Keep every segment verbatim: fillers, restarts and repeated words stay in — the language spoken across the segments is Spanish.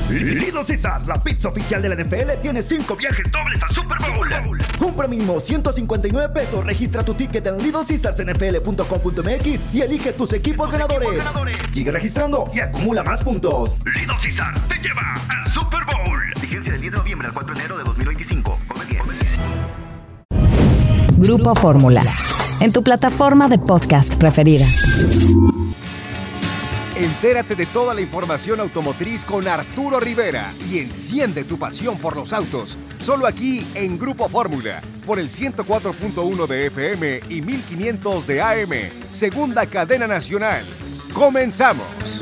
Little Caesars, la pizza oficial de la N F L, tiene cinco viajes dobles al Super Bowl. Compra mínimo ciento cincuenta y nueve pesos, registra tu ticket en little caesars n f l punto com punto m x y elige tus equipos, tus ganadores. equipos ganadores. Sigue registrando y acumula más puntos. Little Caesars te lleva al Super Bowl. Vigencia del diez de noviembre al cuatro de enero de dos mil veinticinco. Come bien. Grupo Fórmula, en tu plataforma de podcast preferida. Entérate de toda la información automotriz con Arturo Rivera y enciende tu pasión por los autos. Solo aquí en Grupo Fórmula, por el ciento cuatro punto uno de F M y mil quinientos de A M, segunda cadena nacional. ¡Comenzamos!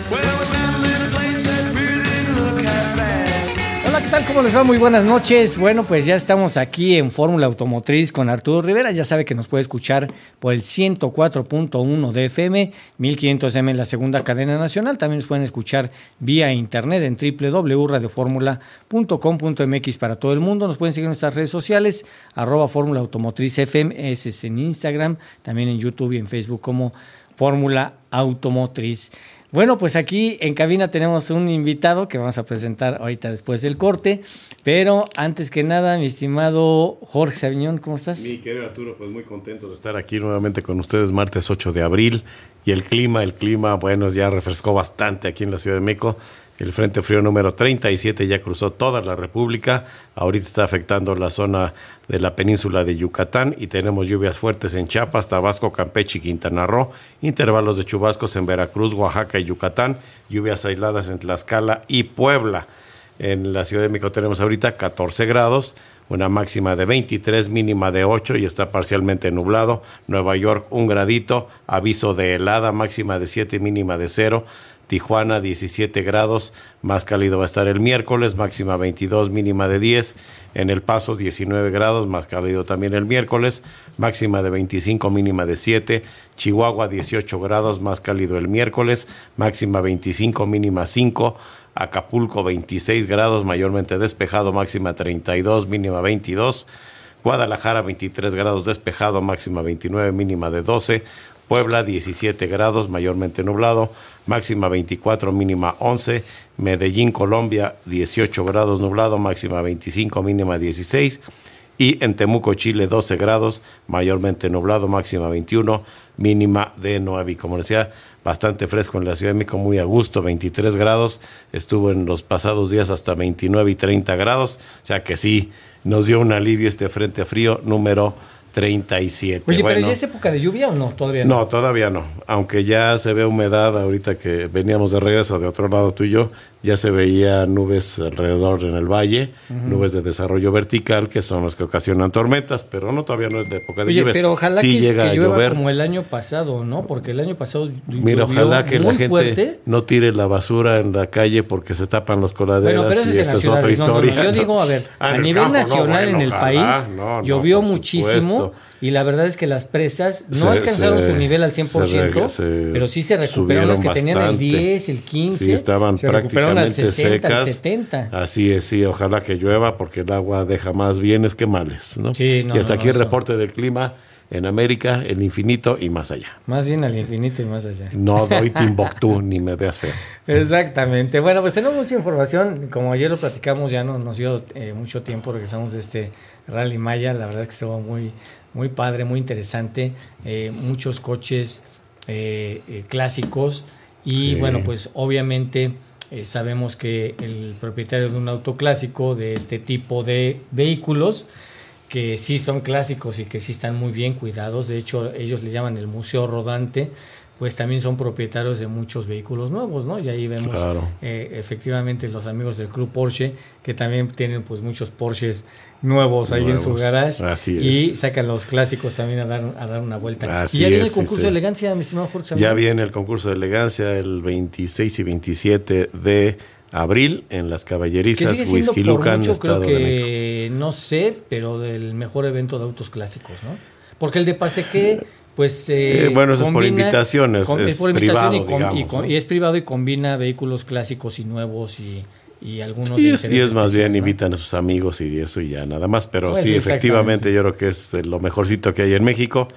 Hola, ¿qué tal? ¿Cómo les va? Muy buenas noches. Bueno, pues ya estamos aquí en Fórmula Automotriz con Arturo Rivera. Ya sabe que nos puede escuchar por el ciento cuatro punto uno de F M, mil quinientos de A M en la segunda cadena nacional. También nos pueden escuchar vía internet en doble u doble u doble u punto radio fórmula punto com punto m x para todo el mundo. Nos pueden seguir en nuestras redes sociales, arroba Fórmula Automotriz F M, ese es en Instagram, también en YouTube y en Facebook como Fórmula Automotriz. Bueno, pues aquí en cabina tenemos un invitado que vamos a presentar ahorita después del corte, pero antes que nada, mi estimado Jorge Saviñón, ¿cómo estás? Mi querido Arturo, pues muy contento de estar aquí nuevamente con ustedes, martes ocho de abril, y el clima, el clima, bueno, ya refrescó bastante aquí en la Ciudad de México. El Frente Frío número treinta y siete ya cruzó toda la República. Ahorita está afectando la zona de la península de Yucatán y tenemos lluvias fuertes en Chiapas, Tabasco, Campeche y Quintana Roo. Intervalos de chubascos en Veracruz, Oaxaca y Yucatán. Lluvias aisladas en Tlaxcala y Puebla. En la Ciudad de México tenemos ahorita catorce grados, una máxima de veintitrés, mínima de ocho y está parcialmente nublado. Nueva York, un gradito, aviso de helada, máxima de siete, mínima de cero. Tijuana, diecisiete grados, más cálido va a estar el miércoles, máxima veintidós, mínima de diez. En El Paso, diecinueve grados, más cálido también el miércoles, máxima de veinticinco, mínima de siete. Chihuahua, dieciocho grados, más cálido el miércoles, máxima veinticinco, mínima cinco. Acapulco, veintiséis grados, mayormente despejado, máxima treinta y dos, mínima veintidós. Guadalajara, veintitrés grados, despejado, máxima veintinueve, mínima de doce. Puebla, diecisiete grados, mayormente nublado, máxima veinticuatro, mínima once. Medellín, Colombia, dieciocho grados, nublado, máxima veinticinco, mínima dieciséis. Y en Temuco, Chile, doce grados, mayormente nublado, máxima veintiuno, mínima de nueve. Y como decía, bastante fresco en la Ciudad de México, muy a gusto, veintitrés grados. Estuvo en los pasados días hasta veintinueve y treinta grados. O sea que sí, nos dio un alivio este frente frío número treinta y siete. Oye, bueno, ¿pero ya es época de lluvia o no? Todavía no. No, todavía no. Aunque ya se ve humedad, ahorita que veníamos de regreso de otro lado tú y yo, ya se veía nubes alrededor en el valle, uh-huh. Nubes de desarrollo vertical, que son las que ocasionan tormentas, pero no, todavía no es de época de Oye, lluvias. pero ojalá sí que, llega que a llueva llover. Como el año pasado, ¿no? Porque el año pasado Mira, ojalá que la gente fuerte. no tire la basura en la calle porque se tapan los coladeras, bueno, pero y eso es otra historia. No, no, no. Yo digo, a ver, ah, a nivel campo, nacional no, bueno, en el ojalá, país no, no, llovió por muchísimo. Supuesto. Y la verdad es que las presas no se, alcanzaron se, su nivel al cien por ciento, se re, se pero sí se recuperaron las que bastante. tenían el diez, el quince. Sí, estaban se prácticamente al sesenta, secas. al setenta. Así es, sí, ojalá que llueva porque el agua deja más bienes que males, ¿no? Sí, no, y hasta no, aquí no, el eso. reporte del clima en América, el infinito y más allá. Más bien al infinito y más allá. No doy Timbuktu ni me veas feo. Exactamente. Bueno, pues tenemos mucha información. Como ayer lo platicamos, ya no nos dio eh, mucho tiempo. Regresamos de este Rally Maya. La verdad que estuvo muy, muy padre, muy interesante. Eh, muchos coches eh, eh, clásicos. Y sí. bueno, pues obviamente eh, sabemos que el propietario de un auto clásico de este tipo de vehículos, que sí son clásicos y que sí están muy bien cuidados, de hecho ellos le llaman el museo rodante, pues también son propietarios de muchos vehículos nuevos, ¿no? Y ahí vemos claro. eh, efectivamente los amigos del Club Porsche, que también tienen pues muchos Porsches nuevos ahí nuevos. En su garage. Así es. Y sacan los clásicos también a dar, a dar una vuelta. Así y ya viene es, el concurso sí, de elegancia, mi estimado Jorge. Ya viene el concurso de elegancia el veintiséis y veintisiete de abril en las caballerizas Whisky Lucan, Estado creo que, de México. No sé, pero del mejor evento de autos clásicos, ¿no? Porque el de Pasequé, pues eh, eh, bueno, eso combina, es por invitaciones, con, es, es por privado, invitación y, con, digamos. Y, con, ¿no? y es privado y combina vehículos clásicos y nuevos y, y algunos... Y es, y es más bien, ¿no? invitan a sus amigos y eso y ya nada más, pero pues sí, efectivamente yo creo que es lo mejorcito que hay en México.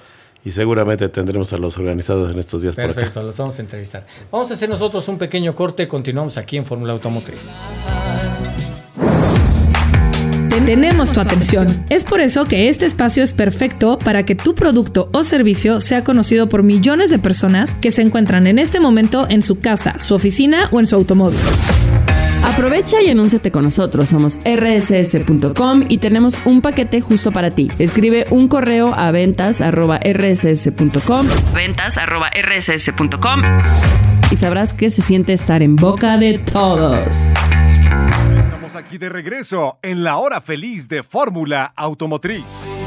y seguramente tendremos a los organizados en estos días. Perfecto, por acá. los vamos a entrevistar. Vamos a hacer nosotros un pequeño corte, continuamos aquí en Fórmula Automotriz. Tenemos tu atención. Es por eso que este espacio es perfecto para que tu producto o servicio sea conocido por millones de personas que se encuentran en este momento en su casa, su oficina o en su automóvil. Aprovecha y anúnciate con nosotros. Somos erre ese ese punto com y tenemos un paquete justo para ti. Escribe un correo a ventas arroba erre ese ese punto com, ventas arroba erre ese ese punto com, y sabrás que se siente estar en boca de todos. Estamos aquí de regreso en la hora feliz de Fórmula Automotriz.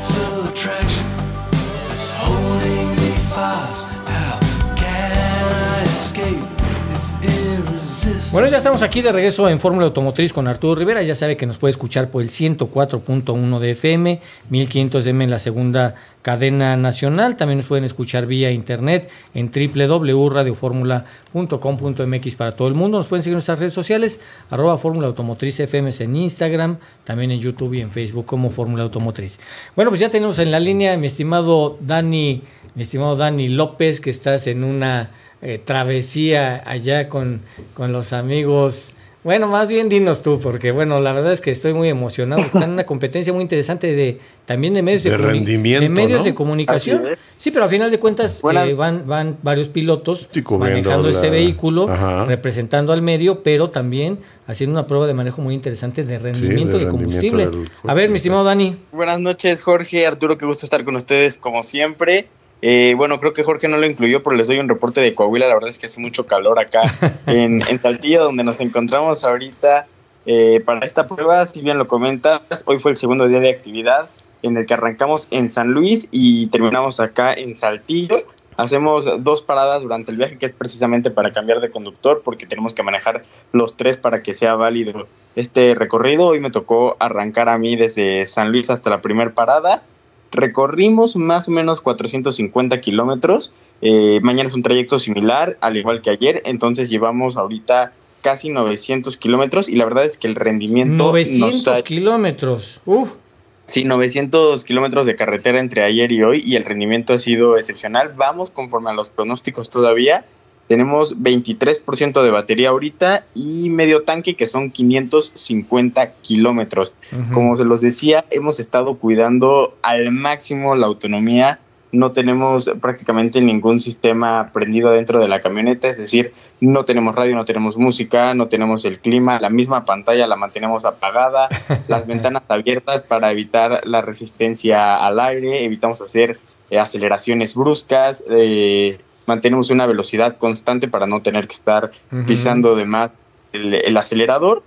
Bueno, ya estamos aquí de regreso en Fórmula Automotriz con Arturo Rivera. Ya sabe que nos puede escuchar por el ciento cuatro punto uno de F M, mil quinientos eme en la segunda cadena nacional. También nos pueden escuchar vía internet en doble u doble u doble u punto radio fórmula punto com punto eme equis para todo el mundo. Nos pueden seguir en nuestras redes sociales, arroba Fórmula Automotriz F M en Instagram, también en YouTube y en Facebook como Fórmula Automotriz. Bueno, pues ya tenemos en la línea mi estimado Dani, mi estimado Dani López, que estás en una Eh, travesía allá con, con los amigos. Bueno, más bien dinos tú, porque bueno, la verdad es que estoy muy emocionado. Están en una competencia muy interesante de también de medios de, de, rendimiento, de medios ¿no? de comunicación. Sí, pero a final de cuentas eh, van, van varios pilotos sí, manejando la... este vehículo, Ajá. representando al medio, pero también haciendo una prueba de manejo muy interesante de rendimiento sí, de, de rendimiento de combustible. Del... A ver, mi estimado Dani. Buenas noches, Jorge, Arturo, qué gusto estar con ustedes como siempre. Eh, bueno, creo que Jorge no lo incluyó, pero les doy un reporte de Coahuila. La verdad es que hace mucho calor acá en, en Saltillo, donde nos encontramos ahorita eh, para esta prueba. Si bien lo comentas, hoy fue el segundo día de actividad en el que arrancamos en San Luis y terminamos acá en Saltillo. Hacemos dos paradas durante el viaje, que es precisamente para cambiar de conductor, porque tenemos que manejar los tres para que sea válido este recorrido. Hoy me tocó arrancar a mí desde San Luis hasta la primera parada. Recorrimos más o menos cuatrocientos cincuenta kilómetros. Eh, mañana es un trayecto similar, al igual que ayer. Entonces llevamos ahorita casi novecientos kilómetros y la verdad es que el rendimiento... novecientos nos ha... kilómetros. Uf. Sí, novecientos kilómetros de carretera entre ayer y hoy y el rendimiento ha sido excepcional. Vamos conforme a los pronósticos todavía. Tenemos veintitrés por ciento de batería ahorita y medio tanque, que son quinientos cincuenta kilómetros. Uh-huh. Como se los decía, hemos estado cuidando al máximo la autonomía. No tenemos prácticamente ningún sistema prendido dentro de la camioneta, es decir, no tenemos radio, no tenemos música, no tenemos el clima, la misma pantalla la mantenemos apagada, las ventanas abiertas para evitar la resistencia al aire, evitamos hacer eh, aceleraciones bruscas, eh, mantenemos una velocidad constante para no tener que estar uh-huh. pisando de más el, el acelerador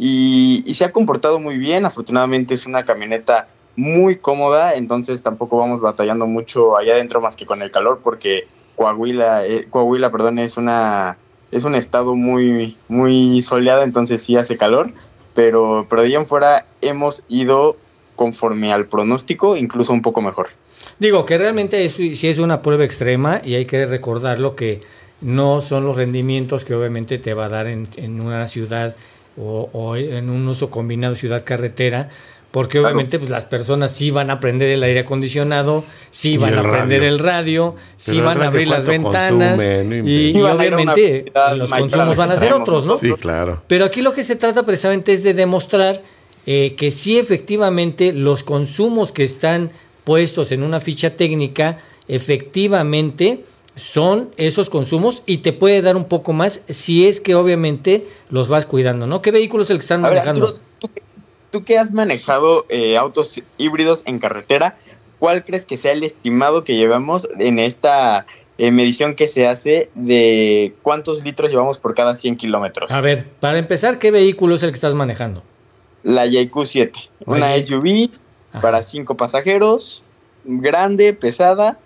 y, y se ha comportado muy bien. Afortunadamente es una camioneta muy cómoda, entonces tampoco vamos batallando mucho allá adentro más que con el calor, porque Coahuila, eh, Coahuila, perdón, es una es un estado muy muy soleado, entonces sí hace calor, pero pero de ahí en fuera hemos ido conforme al pronóstico, incluso un poco mejor. Digo que realmente es, sí es una prueba extrema y hay que recordarlo que no son los rendimientos que obviamente te va a dar en, en una ciudad o, o en un uso combinado ciudad-carretera, porque obviamente claro. pues, las personas sí van a aprender el aire acondicionado, sí van a aprender el radio, sí van a abrir las ventanas consume, no y, y obviamente los consumos van a ser otros, ¿no? Sí, claro. Pero aquí lo que se trata precisamente es de demostrar eh, que sí efectivamente los consumos que están puestos en una ficha técnica efectivamente son esos consumos y te puede dar un poco más si es que obviamente los vas cuidando, ¿no? ¿Qué vehículo es el que están a manejando? Ver, ¿tú, tú, tú que has manejado eh, autos híbridos en carretera, ¿cuál crees que sea el estimado que llevamos en esta eh, medición que se hace de cuántos litros llevamos por cada cien kilómetros? A ver, para empezar, ¿qué vehículo es el que estás manejando? La Y Q siete, Oye. una S U V Ajá. para cinco pasajeros, grande, pesada.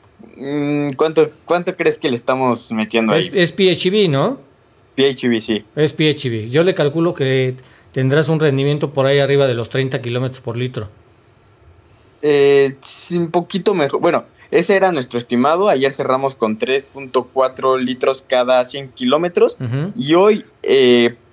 ¿Cuánto, cuánto crees que le estamos metiendo es, ahí? Es P H V, ¿no? P H V, sí. Es P H V. Yo le calculo que tendrás un rendimiento por ahí arriba de los treinta kilómetros por litro. Eh, un poquito mejor. Bueno, ese era nuestro estimado. Ayer cerramos con tres punto cuatro litros cada cien kilómetros. Uh-huh. Y hoy, eh,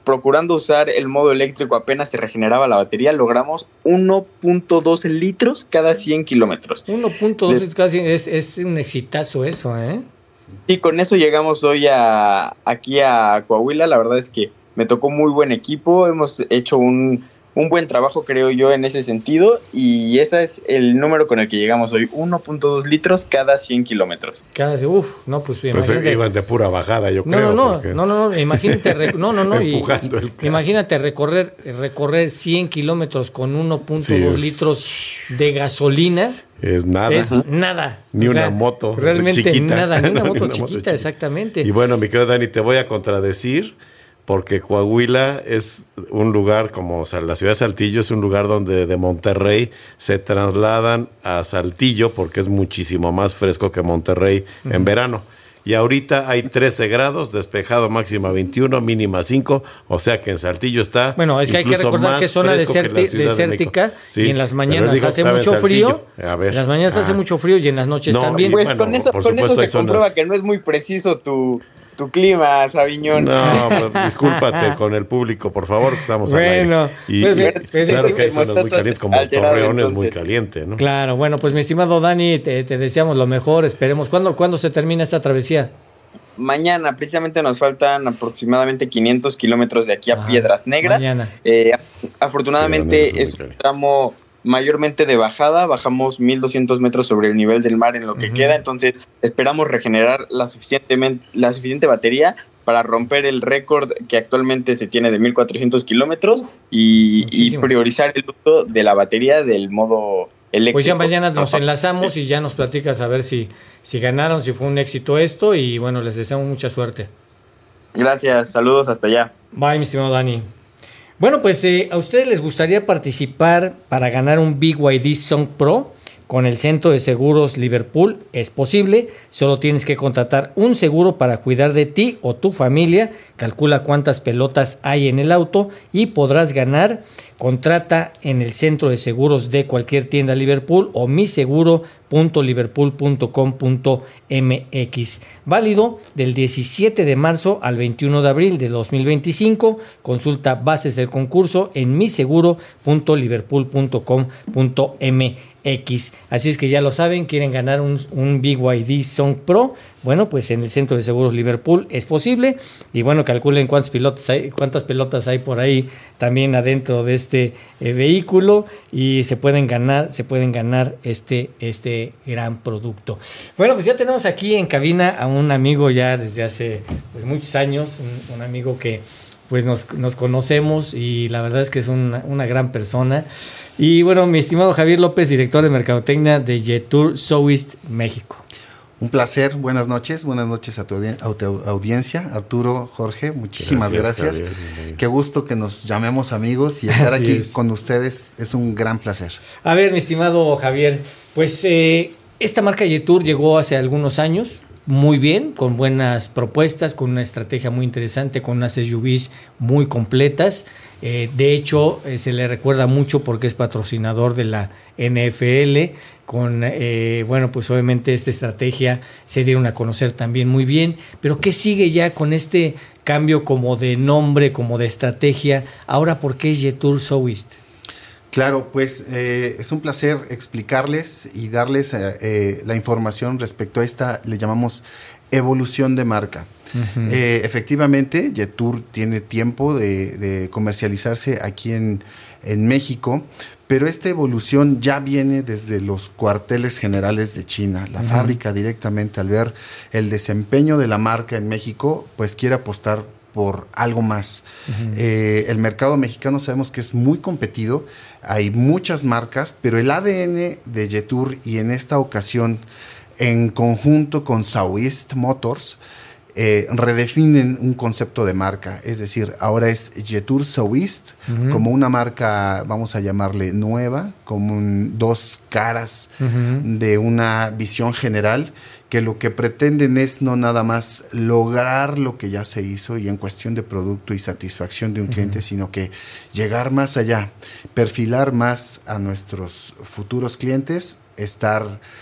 procurando usar el modo eléctrico apenas se regeneraba la batería, logramos uno punto dos litros cada cien kilómetros. uno punto dos casi es, es un exitazo eso, ¿eh? Y con eso llegamos hoy a aquí a Coahuila. La verdad es que me tocó muy buen equipo, hemos hecho un, un buen trabajo, creo yo, en ese sentido, y ese es el número con el que llegamos hoy, uno punto dos litros cada cien kilómetros. Cada, uf, no, pues bien. Pues iban de pura bajada, yo no, creo. No, no, porque... no, no, no, imagínate, re, no, no, no, y, y, imagínate recorrer, recorrer cien kilómetros con uno punto dos sí, litros de gasolina. Es nada. Es nada. Ni o sea, una moto realmente chiquita. Nada, ni una moto, ni una chiquita, moto chiquita, exactamente. Y bueno, mi querido Dani, te voy a contradecir, porque Coahuila es un lugar como, o sea, la ciudad de Saltillo es un lugar donde de Monterrey se trasladan a Saltillo, porque es muchísimo más fresco que Monterrey uh-huh. en verano. Y ahorita hay trece grados, despejado máxima veintiuno, mínima cinco, o sea que en Saltillo está. Bueno, es que hay que recordar que es zona deserti- desértica de sí, y en las mañanas hace mucho frío. A ver, en las mañanas ah. hace mucho frío y en las noches no, también. Pues bueno, con eso, con eso se comprueba zonas... que no es muy preciso tu, tu clima, Sabiñón. No, pues, discúlpate con el público, por favor, que estamos bueno, al aire. Y, pues, y, pues, claro pues, que hay zonas muy calientes, como Torreón entonces. Es muy caliente, ¿no? Claro, bueno, pues mi estimado Dani, te, te deseamos lo mejor, esperemos. ¿Cuándo, ¿Cuándo se termina esta travesía? Mañana, precisamente nos faltan aproximadamente quinientos kilómetros de aquí a ah, Piedras Negras. Mañana. Eh, afortunadamente es un tramo mayormente de bajada, bajamos mil doscientos metros sobre el nivel del mar en lo que uh-huh. queda, entonces esperamos regenerar la, suficientemente, la suficiente batería para romper el récord que actualmente se tiene de mil cuatrocientos kilómetros y, y priorizar el uso de la batería del modo eléctrico. Pues ya mañana nos enlazamos y ya nos platicas a ver si, si ganaron, si fue un éxito esto y bueno, les deseamos mucha suerte. Gracias, saludos hasta allá. Bye, mi estimado Dani. Bueno, pues eh, a ustedes les gustaría participar para ganar un B Y D Song Pro con el Centro de Seguros Liverpool. Es posible, solo tienes que contratar un seguro para cuidar de ti o tu familia. Calcula cuántas pelotas hay en el auto y podrás ganar. Contrata en el Centro de Seguros de cualquier tienda Liverpool o mi seguro punto liverpool punto com punto m x. Válido del diecisiete de marzo al veintiuno de abril de dos mil veinticinco. Consulta bases del concurso en mi seguro punto liverpool punto com punto m x. Así es que ya lo saben, quieren ganar un, un B Y D Song Pro. Bueno, pues en el Centro de Seguros Liverpool es posible. Y bueno, calculen cuántas pelotas hay, cuántas pelotas hay por ahí también adentro de este eh, vehículo y se pueden ganar, se pueden ganar este, este gran producto. Bueno, pues ya tenemos aquí en cabina a un amigo ya desde hace pues muchos años, un, un amigo que pues nos, nos conocemos y la verdad es que es una, una gran persona. Y bueno, mi estimado Javier López, director de Mercadotecnia de Jetour Southeast México. Un placer, buenas noches, buenas noches a tu, audi- a tu audiencia, Arturo, Jorge, muchísimas gracias. gracias. Qué gusto que nos llamemos amigos y estar Así aquí es. con ustedes es un gran placer. A ver, mi estimado Javier, pues eh, esta marca Jetour llegó hace algunos años, muy bien, con buenas propuestas, con una estrategia muy interesante, con unas S U Vs muy completas. Eh, de hecho, eh, se le recuerda mucho porque es patrocinador de la N F L. Con, eh, bueno, pues obviamente esta estrategia se dieron a conocer también muy bien. Pero ¿qué sigue ya con este cambio como de nombre, como de estrategia? Ahora, ¿por qué es Jetour Southeast? Claro, pues eh, es un placer explicarles y darles eh, eh, la información respecto a esta, le llamamos evolución de marca. Uh-huh. Eh, efectivamente, Jetour tiene tiempo de, de comercializarse aquí en, en México, pero esta evolución ya viene desde los cuarteles generales de China. La uh-huh. fábrica directamente, al ver el desempeño de la marca en México, pues quiere apostar por algo más. Uh-huh. Eh, el mercado mexicano sabemos que es muy competido, hay muchas marcas, pero el A D N de Jetour, y en esta ocasión en conjunto con Southeast Motors, eh, redefinen un concepto de marca, es decir, ahora es Jetour Southeast, uh-huh. como una marca, vamos a llamarle nueva, como un, dos caras uh-huh. de una visión general, que lo que pretenden es no nada más lograr lo que ya se hizo y en cuestión de producto y satisfacción de un uh-huh. cliente, sino que llegar más allá, perfilar más a nuestros futuros clientes, estar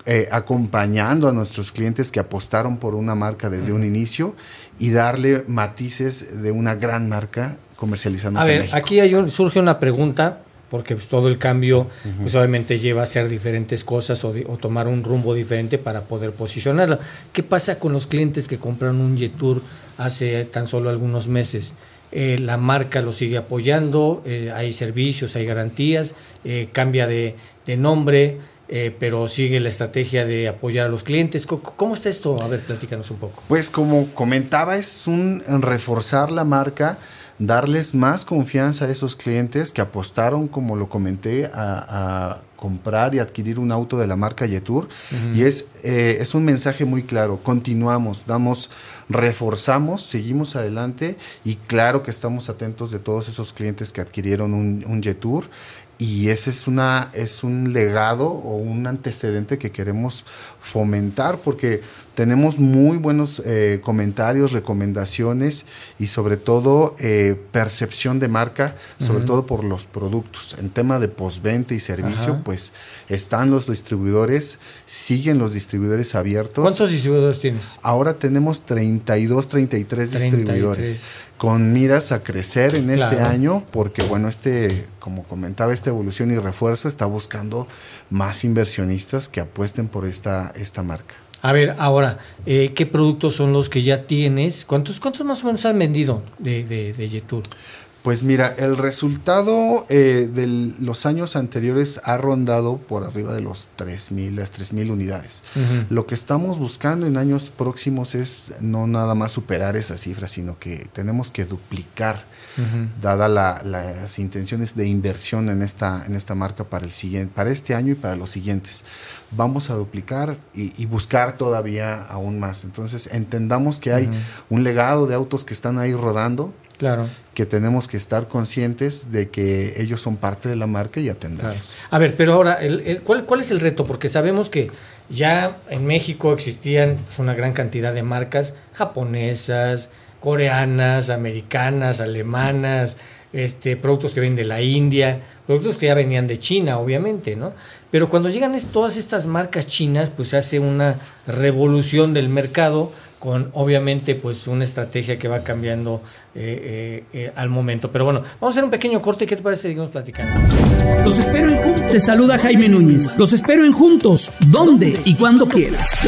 eh, acompañando a nuestros clientes que apostaron por una marca desde un inicio y darle matices de una gran marca comercializándose a ver, en México. Aquí hay un, surge una pregunta, porque pues, todo el cambio uh-huh. pues obviamente lleva a hacer diferentes cosas o, de, o tomar un rumbo diferente para poder posicionarlo. ¿Qué pasa con los clientes que compran un Jetour hace tan solo algunos meses? Eh, la marca lo sigue apoyando, eh, hay servicios, hay garantías, eh, cambia de, de nombre, eh, pero sigue la estrategia de apoyar a los clientes. ¿Cómo, ¿Cómo está esto? A ver, platícanos un poco. Pues como comentaba, es un reforzar la marca, darles más confianza a esos clientes que apostaron, como lo comenté, a, a comprar y adquirir un auto de la marca Jetour. Uh-huh. Y es, eh, es un mensaje muy claro. Continuamos, damos, reforzamos, seguimos adelante y claro que estamos atentos de todos esos clientes que adquirieron un, un Jetour. Y ese es, una, es un legado o un antecedente que queremos fomentar porque tenemos muy buenos eh, comentarios, recomendaciones y sobre todo eh, percepción de marca, sobre uh-huh. todo por los productos. En tema de postventa y servicio, uh-huh. pues están los distribuidores, siguen los distribuidores abiertos. ¿Cuántos distribuidores tienes? Ahora tenemos treinta y dos, treinta y tres distribuidores. Con miras a crecer en este claro. año, porque bueno, este, como comentaba, esta evolución y refuerzo está buscando más inversionistas que apuesten por esta, esta marca. A ver, ahora, eh, ¿qué productos son los que ya tienes? ¿Cuántos, cuántos más o menos han vendido de, de, de Jetour? Pues mira, el resultado eh, de los años anteriores ha rondado por arriba de los tres mil, las tres mil unidades. Uh-huh. Lo que estamos buscando en años próximos es no nada más superar esa cifra, sino que tenemos que duplicar, uh-huh. dada la, la, las intenciones de inversión en esta, en esta marca para el siguiente, para este año y para los siguientes. Vamos a duplicar y, y buscar todavía aún más. Entonces, entendamos que hay uh-huh. un legado de autos que están ahí rodando. Claro. Que tenemos que estar conscientes de que ellos son parte de la marca y atenderlos. Claro. A ver, pero ahora, el, el, ¿cuál, ¿cuál es el reto? Porque sabemos que ya en México existían pues, una gran cantidad de marcas japonesas, coreanas, americanas, alemanas, este, productos que vienen de la India, productos que ya venían de China, obviamente, ¿no? Pero cuando llegan es, todas estas marcas chinas, pues hace una revolución del mercado con obviamente pues una estrategia que va cambiando eh, eh, eh, al momento. Pero bueno, vamos a hacer un pequeño corte. ¿Qué te parece? Seguimos platicando. Los espero en Juntos. Te saluda Jaime Núñez. Los espero en Juntos. ¿Dónde y cuando quieras?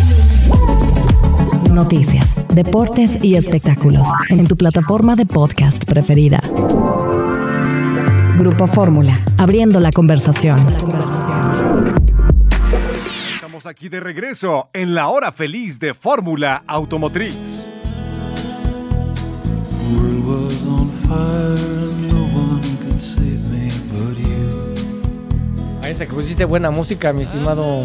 Noticias, deportes y espectáculos en tu plataforma de podcast preferida. Grupo Fórmula, abriendo la conversación. La conversación. Estamos aquí de regreso en la hora feliz de Fórmula Automotriz. Ahí se que pusiste buena música, mi estimado.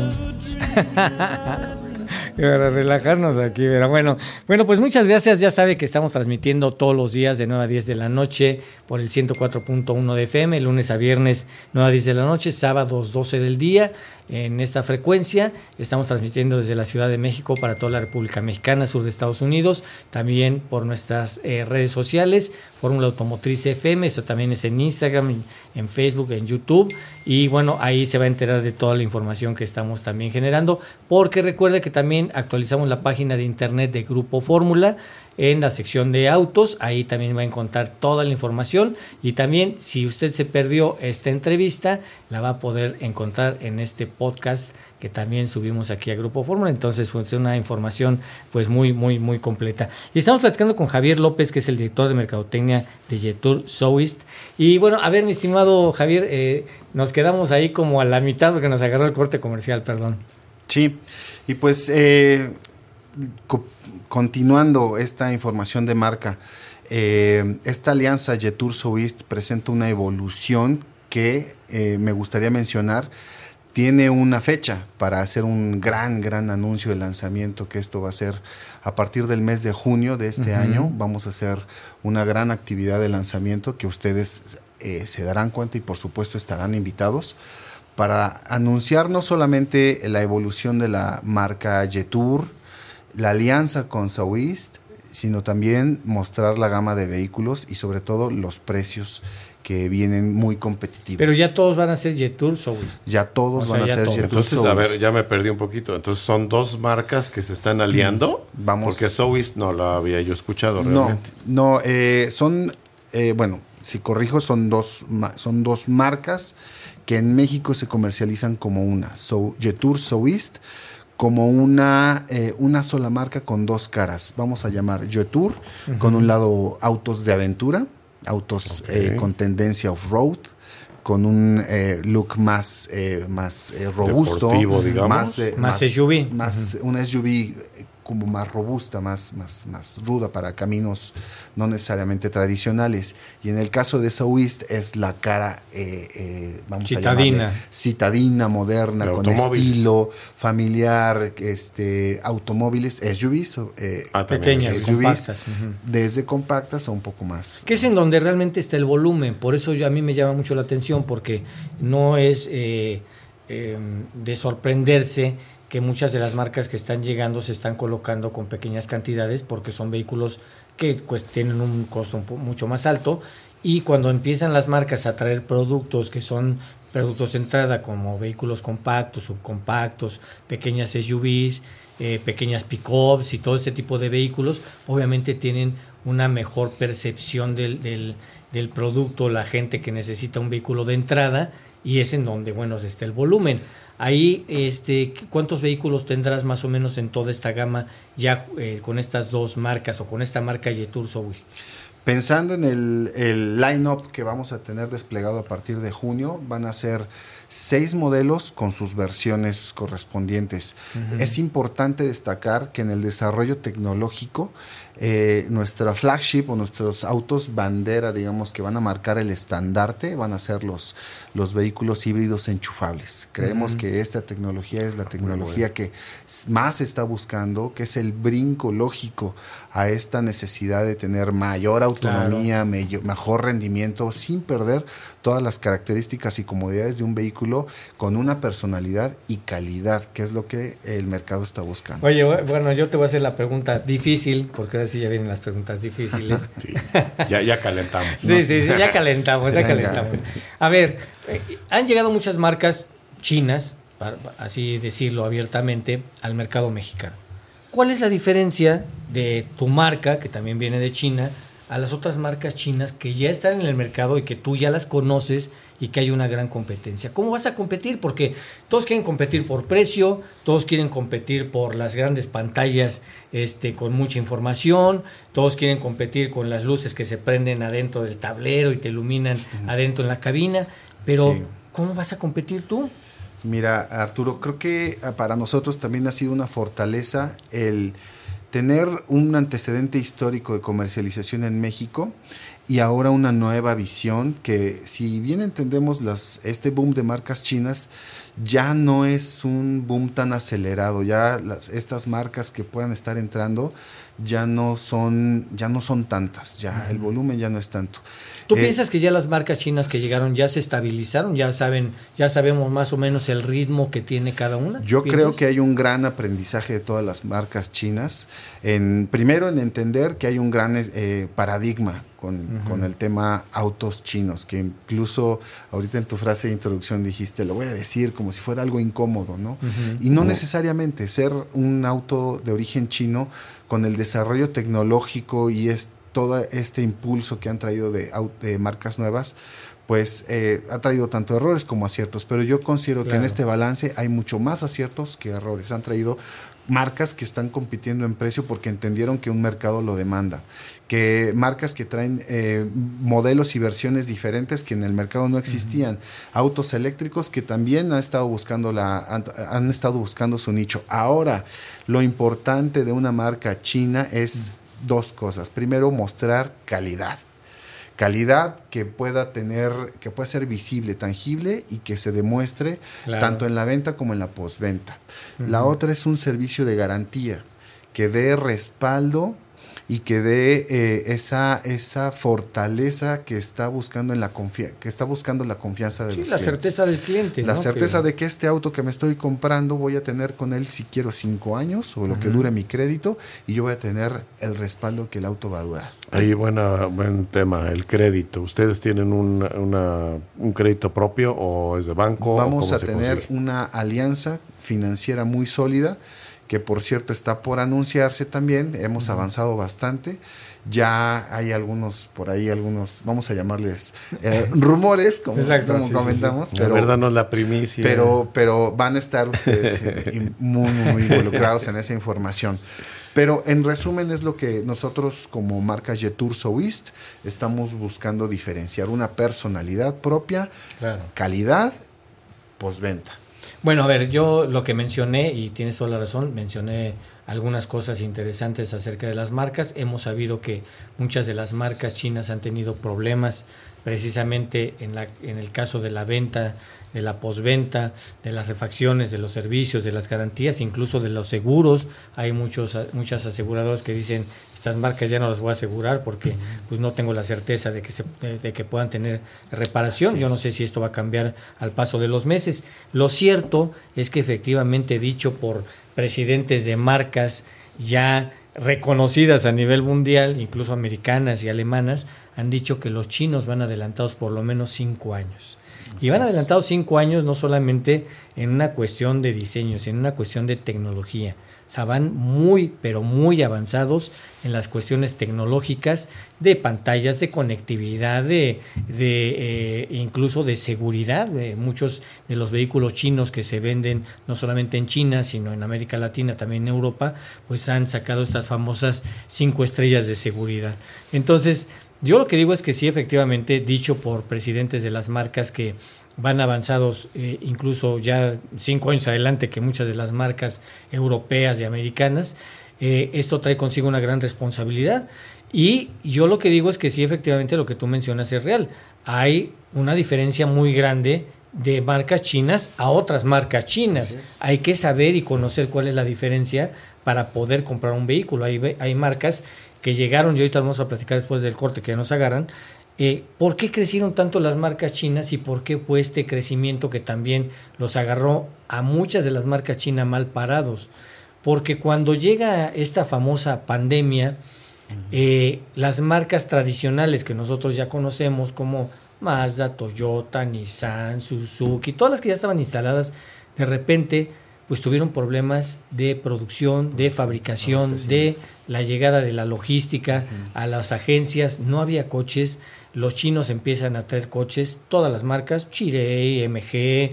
Para relajarnos aquí, pero bueno, bueno, pues muchas gracias. Ya sabe que estamos transmitiendo todos los días de nueve a diez de la noche por el ciento cuatro punto uno de F M, lunes a viernes nueve a diez de la noche, sábados doce del día. En esta frecuencia estamos transmitiendo desde la Ciudad de México para toda la República Mexicana, sur de Estados Unidos, también por nuestras eh, redes sociales, Fórmula Automotriz F M, esto también es en Instagram, en, en Facebook, en YouTube, y bueno, ahí se va a enterar de toda la información que estamos también generando, porque recuerde que también actualizamos la página de internet de Grupo Fórmula en la sección de autos, ahí también va a encontrar toda la información, y también si usted se perdió esta entrevista, la va a poder encontrar en este podcast que también subimos aquí a Grupo Fórmula. Entonces pues, es una información pues muy, muy, muy completa. Y estamos platicando con Javier López, que es el director de mercadotecnia de Jetour Southeast. Y bueno, a ver, mi estimado Javier, eh, nos quedamos ahí como a la mitad porque nos agarró el corte comercial, perdón. Sí, y pues eh, co- continuando esta información de marca, eh, esta alianza Jetour Southeast presenta una evolución que eh, me gustaría mencionar. Tiene una fecha para hacer un gran, gran anuncio de lanzamiento, que esto va a ser a partir del mes de junio de este uh-huh. año. Vamos a hacer una gran actividad de lanzamiento que ustedes eh, se darán cuenta y por supuesto estarán invitados para anunciar no solamente la evolución de la marca Jetour, la alianza con Southeast, sino también mostrar la gama de vehículos y sobre todo los precios que vienen muy competitivos. Pero ya todos van a ser Jetour Sowist. Ya todos O van sea, a ya ser todos. Jetour Entonces, Sowist. a ver, ya me perdí un poquito. Entonces, son dos marcas que se están aliando. Vamos. Porque Sowist no la había yo escuchado No, realmente. no, eh, son, eh, bueno, si corrijo, son dos, ma- son dos marcas que en México se comercializan como una. So, Jetour Sowist, como una, eh, una sola marca con dos caras. Vamos a llamar Jetour, uh-huh. con un lado autos de aventura, autos okay. eh, con tendencia off-road, con un eh, look más, eh, más eh, robusto, deportivo, digamos. Más, eh, más, más S U V. Más, uh-huh. Una S U V como más robusta, más, más, más ruda para caminos no necesariamente tradicionales. Y en el caso de Sowist es la cara, eh, eh, vamos citadina. a llamarle citadina, moderna, de con estilo, familiar, este, automóviles, S U Vs. Eh, ah, pequeñas, S U Vs, compactas. Uh-huh. Desde compactas a un poco más. Que es en donde realmente está el volumen. Por eso yo, a mí me llama mucho la atención, porque no es eh, eh, de sorprenderse que muchas de las marcas que están llegando se están colocando con pequeñas cantidades porque son vehículos que pues, tienen un costo un po- mucho más alto, y cuando empiezan las marcas a traer productos que son productos de entrada como vehículos compactos, subcompactos, pequeñas S U Vs, eh, pequeñas pick-ups y todo este tipo de vehículos, obviamente tienen una mejor percepción del, del, del producto, la gente que necesita un vehículo de entrada, y es en donde, bueno, está el volumen. Ahí, este, ¿cuántos vehículos tendrás más o menos en toda esta gama ya eh, con estas dos marcas o con esta marca Jetour Sowist? Pensando en el, el line-up que vamos a tener desplegado a partir de junio, van a ser seis modelos con sus versiones correspondientes. Uh-huh. Es importante destacar que en el desarrollo tecnológico, eh, nuestra flagship o nuestros autos bandera, digamos, que van a marcar el estandarte, van a ser los, los vehículos híbridos enchufables. Creemos uh-huh. que esta tecnología es la tecnología bueno. que más se está buscando, que es el brinco lógico a esta necesidad de tener mayor autonomía, claro. me- mejor rendimiento, sin perder todas las características y comodidades de un vehículo con una personalidad y calidad, que es lo que el mercado está buscando. Oye, bueno, yo te voy a hacer la pregunta difícil, porque ahora sí ya vienen las preguntas difíciles. Sí, ya, ya calentamos. Sí, ¿no? sí, sí, ya calentamos, ya calentamos. A ver, eh, han llegado muchas marcas chinas, para, así decirlo abiertamente, al mercado mexicano. ¿Cuál es la diferencia de tu marca, que también viene de China, a las otras marcas chinas que ya están en el mercado y que tú ya las conoces y que hay una gran competencia? ¿Cómo vas a competir? Porque todos quieren competir por precio, todos quieren competir por las grandes pantallas este, con mucha información, todos quieren competir con las luces que se prenden adentro del tablero y te iluminan uh-huh. adentro en la cabina, pero sí. ¿cómo vas a competir tú? Mira, Arturo, creo que para nosotros también ha sido una fortaleza el tener un antecedente histórico de comercialización en México y ahora una nueva visión que, si bien entendemos las, este boom de marcas chinas, ya no es un boom tan acelerado. Ya las, estas marcas que puedan estar entrando ya no son, ya no son tantas, ya uh-huh. el volumen ya no es tanto. ¿Tú eh, piensas que ya las marcas chinas que llegaron ya se estabilizaron? ¿Ya saben, ya sabemos más o menos el ritmo que tiene cada una? Yo ¿piensas? creo que hay un gran aprendizaje de todas las marcas chinas. En, primero, en entender que hay un gran eh, paradigma con, uh-huh. con el tema autos chinos, que incluso ahorita en tu frase de introducción dijiste, lo voy a decir como si fuera algo incómodo, ¿no? Uh-huh. Y no uh-huh. necesariamente ser un auto de origen chino con el desarrollo tecnológico y es todo este impulso que han traído de, de marcas nuevas, pues eh, ha traído tanto errores como aciertos, pero yo considero claro. que en este balance hay mucho más aciertos que errores. Han traído marcas que están compitiendo en precio porque entendieron que un mercado lo demanda, que marcas que traen eh, modelos y versiones diferentes que en el mercado no existían, uh-huh. autos eléctricos que también han estado buscando la han, han estado buscando su nicho. Ahora, lo importante de una marca china es uh-huh. dos cosas. Primero, mostrar calidad. Calidad que pueda tener, que pueda ser visible, tangible y que se demuestre claro. tanto en la venta como en la postventa. Uh-huh. La otra es un servicio de garantía que dé respaldo y que dé eh, esa, esa fortaleza que está buscando en la confi- que está buscando la confianza de sí, los la clientes. certeza del cliente. La ¿no? certeza que... de que este auto que me estoy comprando voy a tener con él si quiero cinco años o lo uh-huh. que dure mi crédito, y yo voy a tener el respaldo que el auto va a durar. Ahí buena, buen tema, el crédito. ¿Ustedes tienen un, una, un crédito propio o es de banco? Vamos a se tener consigue? una alianza financiera muy sólida, que por cierto está por anunciarse también. Hemos uh-huh. avanzado bastante. Ya hay algunos, por ahí algunos, vamos a llamarles eh, rumores, como, Exacto, como sí, comentamos. Sí, sí. Pero, la verdad no es la primicia. Pero, pero van a estar ustedes eh, muy, muy involucrados en esa información. Pero en resumen es lo que nosotros como marca Jetour Southeast estamos buscando diferenciar: una personalidad propia, claro. calidad, postventa. Bueno, a ver, yo lo que mencioné, y tienes toda la razón, mencioné algunas cosas interesantes acerca de las marcas. Hemos sabido que muchas de las marcas chinas han tenido problemas precisamente en, la, en el caso de la venta, de la postventa, de las refacciones, de los servicios, de las garantías, incluso de los seguros. Hay muchos, muchas aseguradoras que dicen, estas marcas ya no las voy a asegurar porque pues no tengo la certeza de que, se, de que puedan tener reparación. Yo no sé si esto va a cambiar al paso de los meses. Lo cierto es que efectivamente, dicho por presidentes de marcas ya reconocidas a nivel mundial, incluso americanas y alemanas, han dicho que los chinos van adelantados por lo menos cinco años. Y van adelantados cinco años no solamente en una cuestión de diseño, sino en una cuestión de tecnología. O sea, van muy, pero muy avanzados en las cuestiones tecnológicas de pantallas, de conectividad, de, de eh, incluso de seguridad. De muchos de los vehículos chinos que se venden no solamente en China, sino en América Latina, también en Europa, pues han sacado estas famosas cinco estrellas de seguridad. Entonces, yo lo que digo es que sí, efectivamente, dicho por presidentes de las marcas que van avanzados eh, incluso ya cinco años adelante que muchas de las marcas europeas y americanas, eh, esto trae consigo una gran responsabilidad. Y yo lo que digo es que sí, efectivamente, lo que tú mencionas es real. Hay una diferencia muy grande de marcas chinas a otras marcas chinas. Es. Hay que saber y conocer cuál es la diferencia para poder comprar un vehículo. Hay, hay marcas que llegaron, y ahorita vamos a platicar después del corte que nos agarran, eh, ¿por qué crecieron tanto las marcas chinas y por qué fue este crecimiento que también los agarró a muchas de las marcas chinas mal parados? Porque cuando llega esta famosa pandemia, uh-huh. eh, las marcas tradicionales que nosotros ya conocemos como Mazda, Toyota, Nissan, Suzuki, todas las que ya estaban instaladas, de repente pues tuvieron problemas de producción, de fabricación, de la llegada de la logística uh-huh. a las agencias. No había coches, los chinos empiezan a traer coches, todas las marcas, Chery, M G, eh,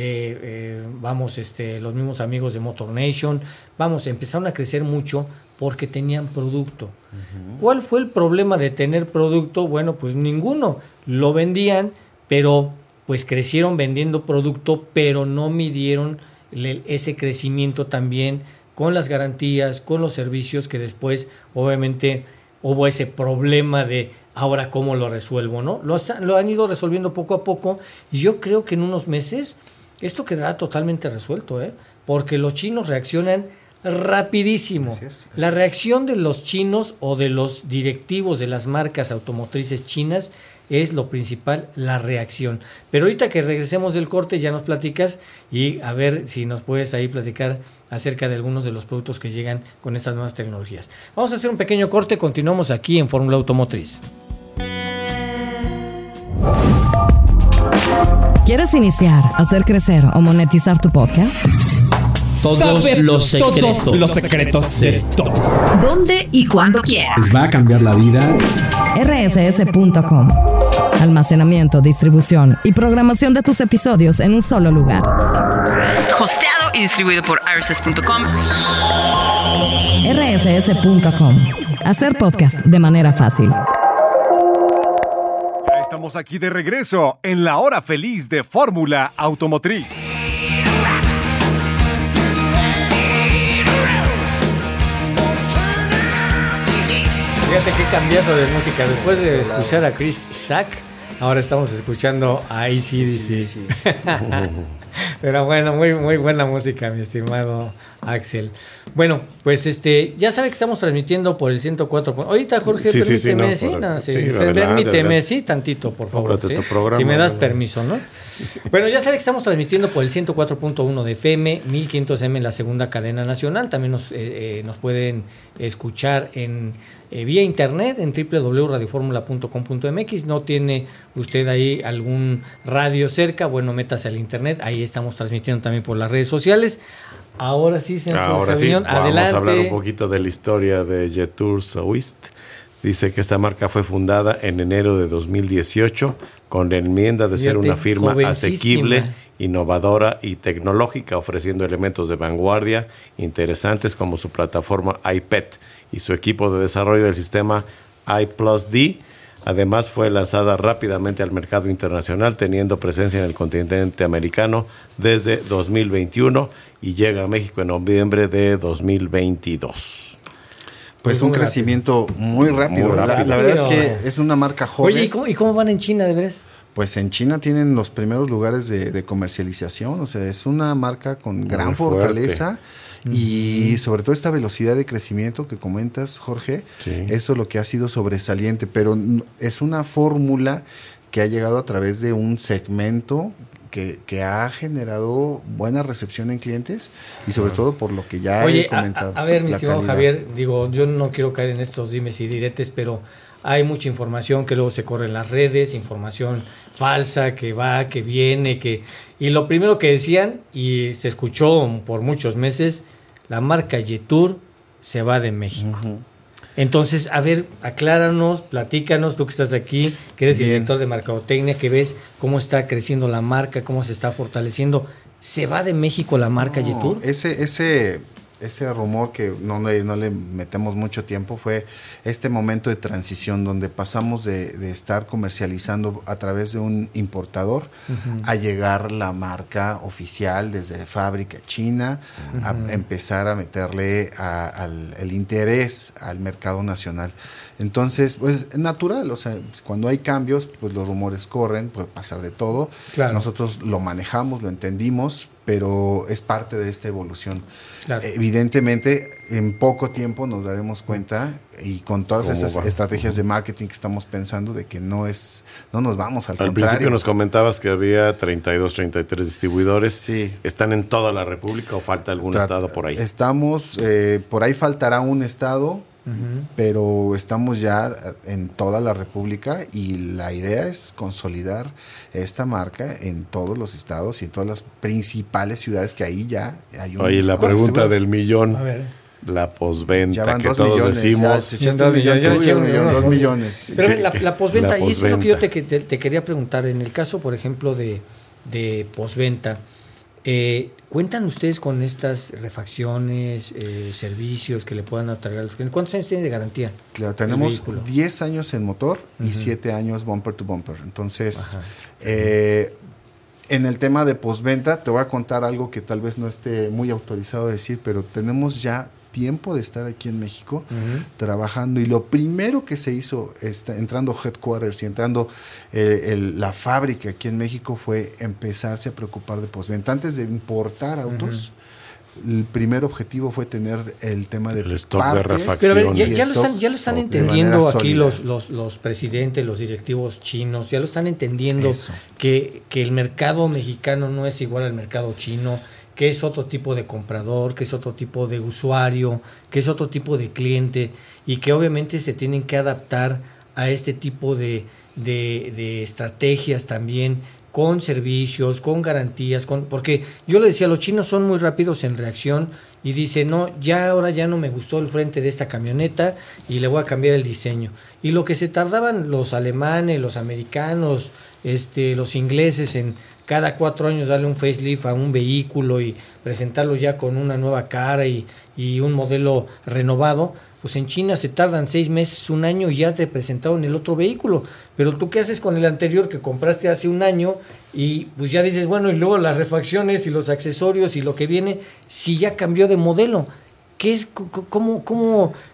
eh, vamos, este, los mismos amigos de Motor Nation, vamos, empezaron a crecer mucho porque tenían producto. Uh-huh. ¿Cuál fue el problema de tener producto? Bueno, pues ninguno, lo vendían, pero pues crecieron vendiendo producto, pero no midieron ese crecimiento también con las garantías, con los servicios, que después obviamente hubo ese problema de ahora cómo lo resuelvo, ¿no? Lo, lo han ido resolviendo poco a poco y yo creo que en unos meses esto quedará totalmente resuelto, ¿eh? Porque los chinos reaccionan rapidísimo. Así es, así la reacción de los chinos o de los directivos de las marcas automotrices chinas es lo principal, la reacción. Pero ahorita que regresemos del corte ya nos platicas y a ver si nos puedes ahí platicar acerca de algunos de los productos que llegan con estas nuevas tecnologías. Vamos a hacer un pequeño corte, continuamos aquí en Fórmula Automotriz. ¿Quieres iniciar, hacer crecer o monetizar tu podcast? Todos Saber los secretos, todos los secretos de todos. ¿Dónde y cuándo quieras? Les va a cambiar la vida. R S S punto com. Almacenamiento, distribución y programación de tus episodios en un solo lugar. Hosteado y distribuido por R S S punto com. R S S punto com. Hacer podcast de manera fácil. Ya estamos aquí de regreso en la hora feliz de Fórmula Automotriz. Fíjate qué cambiazo de música. Después de escuchar a Chris Isaak, ahora estamos escuchando a A C D C. Pero bueno, muy, muy buena música, mi estimado Axel. Bueno, pues este, ya sabe que estamos transmitiendo por el ciento cuatro. Ahorita, Jorge, sí, sí, sí, permíteme, no, sí, por- no, sí, sí, per- adelante, permíteme, adelante. sí, tantito, por favor. Cómprate ¿sí? tu programa, Si me das ¿no? permiso, ¿no? Bueno, ya sabe que estamos transmitiendo por el ciento cuatro punto uno de F M, mil quinientos M en la segunda cadena nacional. También nos, eh, eh, nos pueden escuchar en eh, vía internet en doble u doble u doble u punto radio fórmula punto com punto m x. No tiene usted ahí algún radio cerca, bueno, métase al internet. Ahí estamos transmitiendo también por las redes sociales. Ahora sí, señor Ahora sí, Sabiñón, vamos adelante. a hablar un poquito de la historia de Jetour Souist. Dice que esta marca fue fundada en enero de dos mil dieciocho con la enmienda de ser Fíjate, una firma jovencísima. asequible, innovadora y tecnológica, ofreciendo elementos de vanguardia interesantes como su plataforma iPad y su equipo de desarrollo del sistema i plus D. Además, fue lanzada rápidamente al mercado internacional, teniendo presencia en el continente americano desde dos mil veintiuno y llega a México en noviembre de dos mil veintidós. Pues Muy un rápido. crecimiento muy rápido. Muy La- rápido. La, verdad es que es una marca joven. Oye, ¿y cómo, y cómo van en China, de veras? Pues en China tienen los primeros lugares de, de comercialización, o sea, es una marca con gran Muy fuerte. fortaleza y sobre todo esta velocidad de crecimiento que comentas, Jorge, Sí. eso es lo que ha sido sobresaliente, pero n- es una fórmula que ha llegado a través de un segmento que, que ha generado buena recepción en clientes y sobre todo por lo que ya Oye, he comentado. a, a ver, mi la estimado calidad. Javier, digo, yo no quiero caer en estos dimes y diretes, pero hay mucha información que luego se corre en las redes, información falsa que va, que viene, que y lo primero que decían, y se escuchó por muchos meses, la marca Jetour se va de México. Ujú. Entonces, a ver, acláranos, platícanos, tú que estás aquí, que eres Bien. director de mercadotecnia, que ves cómo está creciendo la marca, cómo se está fortaleciendo. ¿Se va de México la marca No, Jetour? Ese, ese, ese rumor que no le, no le metemos mucho tiempo fue este momento de transición donde pasamos de, de estar comercializando a través de un importador Ujú. a llegar la marca oficial desde fábrica china, a Ujú. empezar a meterle a- al el interés al mercado nacional. Entonces, pues es natural, o sea, cuando hay cambios, pues los rumores corren, puede pasar de todo. Claro. Nosotros lo manejamos, lo entendimos, pero es parte de esta evolución. Claro. Evidentemente, en poco tiempo nos daremos cuenta y con todas ¿Cómo estas va? estrategias de marketing que estamos pensando de que no es, no nos vamos al, Al contrario. principio nos comentabas que había treinta y dos, treinta y tres distribuidores. Sí. ¿Están en toda la República o falta algún Tra- estado por ahí? Estamos, eh, por ahí faltará un estado, Ujú. pero estamos ya en toda la República y la idea es consolidar esta marca en todos los estados y en todas las principales ciudades que ahí ya hay un... Oye, la un pregunta distribuidor. del millón, A ver. la Ya posventa van que dos todos millones, decimos. ya, te echaste un Dos millón, millones, yo tú, eché un un millón, millón, dos ¿no? millones. Pero Que- la, la posventa, la y eso es lo que yo te, posventa. te, te quería preguntar. En el caso, por ejemplo, de, de posventa, eh, ¿cuentan ustedes con estas refacciones, eh, servicios que le puedan otorgar a los clientes? ¿Cuántos años tienen de garantía? Claro, el tenemos vehículo? diez años en motor y Ujú. siete años bumper to bumper. Entonces, Ajá. eh, en el tema de postventa, te voy a contar algo que tal vez no esté muy autorizado a decir, pero tenemos ya tiempo de estar aquí en México Ujú. trabajando y lo primero que se hizo está, entrando headquarters y entrando eh, el- la fábrica aquí en México fue empezarse a preocupar de postventa. Antes de importar autos, el primer objetivo fue tener el tema de El stock de partes refacción. Pero a ver, ya, y ya lo stock están, ya lo están de entendiendo manera aquí sólida. los, los, los presidentes, los directivos chinos, ya lo están entendiendo Eso. que, que el mercado mexicano no es igual al mercado chino, que es otro tipo de comprador, que es otro tipo de usuario, que es otro tipo de cliente y que obviamente se tienen que adaptar a este tipo de, de, de estrategias también con servicios, con garantías, con porque yo le decía, los chinos son muy rápidos en reacción y dicen, no, ya ahora ya no me gustó el frente de esta camioneta y le voy a cambiar el diseño. Y lo que se tardaban los alemanes, los americanos, este, los ingleses en cada cuatro años darle un facelift a un vehículo y presentarlo ya con una nueva cara y, y un modelo renovado, pues en China se tardan seis meses, un año y ya te presentaron el otro vehículo. Pero tú, ¿qué haces con el anterior que compraste hace un año? Y pues ya dices, bueno, y luego las refacciones y los accesorios y lo que viene, si ya cambió de modelo. ¿Qué es, c- cómo, cómo,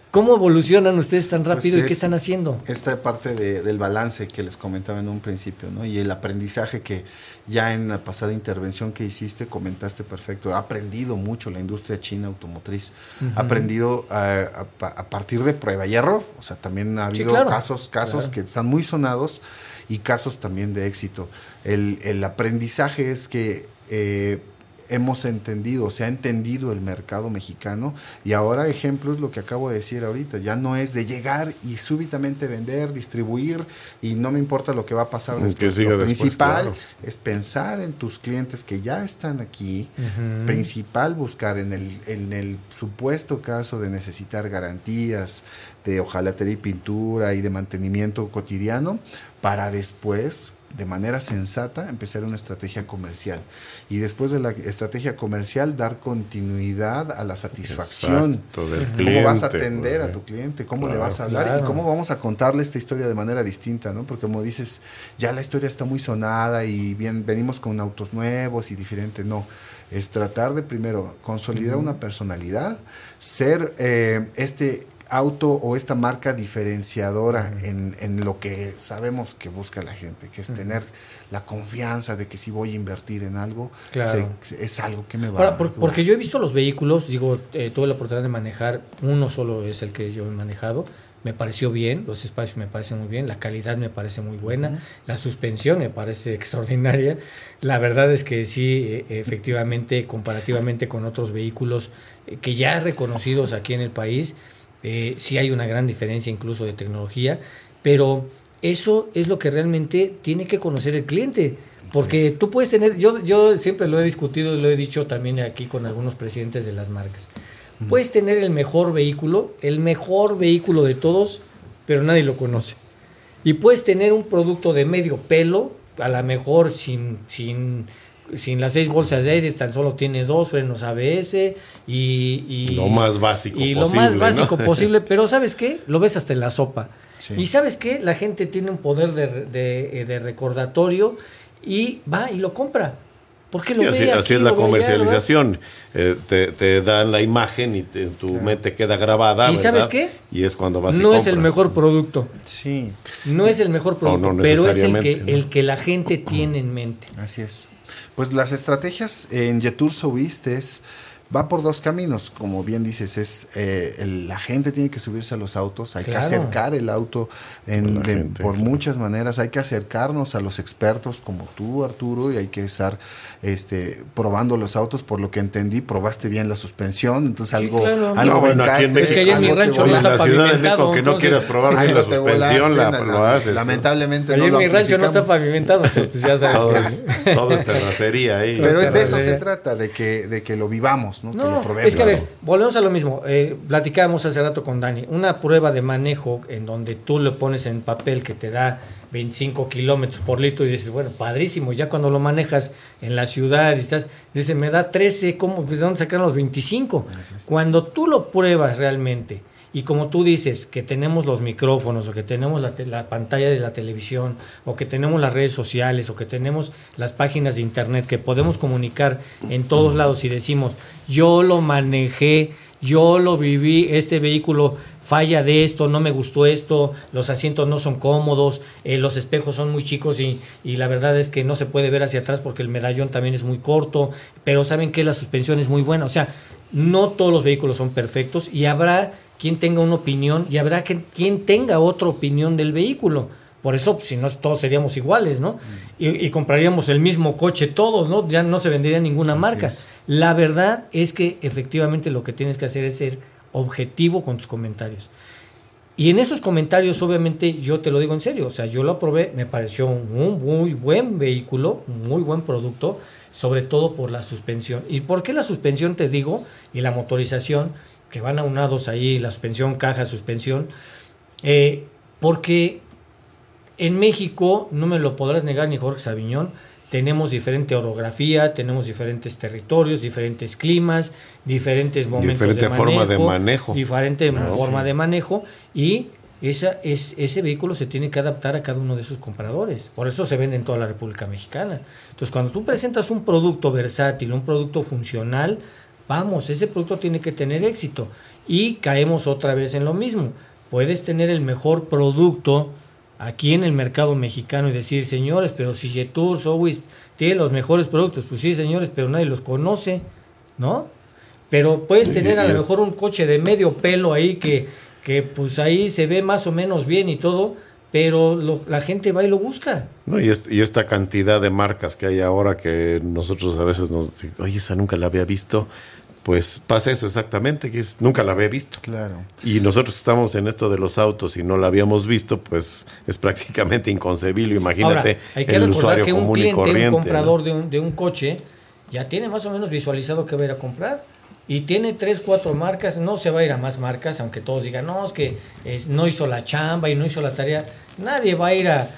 ¿Cómo evolucionan ustedes tan rápido Pues y qué están haciendo? Esta parte de, del balance que les comentaba en un principio, ¿no? Y el aprendizaje que ya en la pasada intervención que hiciste comentaste perfecto. Ha aprendido mucho la industria china automotriz. Uh-huh. Ha aprendido a, a, a partir de prueba y error. O sea, también ha habido sí, claro. casos, casos claro. que están muy sonados y casos también de éxito. El, el aprendizaje es que eh, hemos entendido, se ha entendido el mercado mexicano y ahora ejemplo es lo que acabo de decir ahorita, ya no es de llegar y súbitamente vender, distribuir y no me importa lo que va a pasar después. Que lo después, principal claro. es pensar en tus clientes que ya están aquí, uh-huh. principal buscar en el, en el supuesto caso de necesitar garantías de hojalatería y pintura y de mantenimiento cotidiano para después de manera sensata empezar una estrategia comercial y después de la estrategia comercial dar continuidad a la satisfacción. Exacto, del cómo cliente, vas a atender pues, a tu cliente, cómo claro, le vas a hablar claro. y cómo vamos a contarle esta historia de manera distinta, ¿no? Porque como dices, ya la historia está muy sonada y bien venimos con autos nuevos y diferente, no. Es tratar de primero consolidar uh-huh. una personalidad, ser eh, este auto o esta marca diferenciadora uh-huh. en, en lo que sabemos que busca la gente, que es uh-huh. tener la confianza de que si voy a invertir en algo, claro. se, es algo que me va Ahora, a... por, porque yo he visto los vehículos, digo, eh, tuve la oportunidad de manejar, uno solo es el que yo he manejado, me pareció bien, los espacios me parecen muy bien, la calidad me parece muy buena, uh-huh. la suspensión me parece extraordinaria, la verdad es que sí, eh, efectivamente, comparativamente con otros vehículos eh, que ya reconocidos aquí en el país, Eh, sí hay una gran diferencia incluso de tecnología, pero eso es lo que realmente tiene que conocer el cliente, porque sí. tú puedes tener, yo, yo siempre lo he discutido, lo he dicho también aquí con algunos presidentes de las marcas, uh-huh. puedes tener el mejor vehículo, el mejor vehículo de todos, pero nadie lo conoce, y puedes tener un producto de medio pelo, a lo mejor sin... sin sin las seis bolsas de aire, tan solo tiene dos frenos A B S y, y lo más básico y posible, lo más básico ¿no? posible, pero ¿sabes qué? Lo ves hasta en la sopa. Sí. Y ¿sabes qué? La gente tiene un poder de, de, de recordatorio y va y lo compra. Porque lo sí, así, ve aquí, así es la lo ve comercialización. allá, eh, te, te dan la imagen y te, en tu claro. mente queda grabada. ¿Y ¿verdad? sabes qué? Y es cuando vas y No compras. es el mejor producto. Sí. No es el mejor producto, no, no pero es el que, ¿no? el que la gente tiene en mente. Así es. Pues las estrategias en Jetour Soubiste es, va por dos caminos, como bien dices, es eh, el, la gente tiene que subirse a los autos, hay claro. que acercar el auto en, de, gente, por claro. muchas maneras, hay que acercarnos a los expertos como tú, Arturo, y hay que estar este, probando los autos, por lo que entendí, probaste bien la suspensión, entonces sí, algo, claro. algo no, bueno, aquí en México, es que allá en mi rancho no está pavimentado. Que no quieras probar bien la suspensión, la, lo haces. Lamentablemente allá no en lo mi rancho no está pavimentado, entonces pues ya sabes. todo, es, todo es terracería ahí. Pero es de eso se trata, de que, de que lo vivamos, ¿no? No, que lo probemos. Es que a ver, volvemos a lo mismo, eh, platicábamos hace rato con Dani, una prueba de manejo en donde tú le pones en papel que te da veinticinco kilómetros por litro y dices, bueno, padrísimo, ya cuando lo manejas en la ciudad y estás, dice, me da trece, ¿cómo? Pues, ¿de dónde sacaron los veinticinco? Cuando tú lo pruebas realmente, y como tú dices, que tenemos los micrófonos, o que tenemos la, te- la pantalla de la televisión, o que tenemos las redes sociales, o que tenemos las páginas de internet, que podemos comunicar en todos lados y decimos, yo lo manejé, yo lo viví, este vehículo falla de esto, no me gustó esto, los asientos no son cómodos, eh, los espejos son muy chicos y, y la verdad es que no se puede ver hacia atrás porque el medallón también es muy corto, pero saben que la suspensión es muy buena, o sea, no todos los vehículos son perfectos y habrá quien tenga una opinión y habrá quien, quien tenga otra opinión del vehículo. Por eso, si no, todos seríamos iguales, ¿no? Y, y compraríamos el mismo coche todos, ¿no? Ya no se vendería ninguna Así marca. es. La verdad es que efectivamente lo que tienes que hacer es ser objetivo con tus comentarios. Y en esos comentarios, obviamente, yo te lo digo en serio, o sea, yo lo aprobé, me pareció un muy buen vehículo, un muy buen producto, sobre todo por la suspensión. ¿Y por qué la suspensión, te digo? Y la motorización, que van aunados ahí, la suspensión, caja, suspensión, eh, porque en México, no me lo podrás negar ni Jorge Sabiñón, tenemos diferente orografía, tenemos diferentes territorios, diferentes climas, diferentes momentos diferente de manejo, forma de manejo. diferente Ah, forma sí. de manejo, y esa, es, ese vehículo se tiene que adaptar a cada uno de sus compradores. Por eso se vende en toda la República Mexicana. Entonces, cuando tú presentas un producto versátil, un producto funcional, vamos, ese producto tiene que tener éxito. Y caemos otra vez en lo mismo. Puedes tener el mejor producto aquí en el mercado mexicano y decir, señores, pero si Jetour, Sowis tiene los mejores productos, pues sí, señores, pero nadie los conoce, ¿no? Pero puedes Sí, tener a lo es- mejor un coche de medio pelo ahí que, que pues ahí se ve más o menos bien y todo, pero lo- la gente va y lo busca. No, y, est- y esta cantidad de marcas que hay ahora que nosotros a veces nos decimos, oye, esa nunca la había visto. Pues pasa eso exactamente, que es, nunca la había visto. Claro. Y nosotros que estamos en esto de los autos y no la habíamos visto, pues es prácticamente inconcebible. Imagínate Ahora, hay que el recordar usuario que un común y cliente, corriente. un ¿no? comprador de, un, de un coche, ya tiene más o menos visualizado qué va a ir a comprar. Y tiene tres, cuatro marcas, no se va a ir a más marcas, aunque todos digan, no, es que es, no hizo la chamba y no hizo la tarea. Nadie va a ir a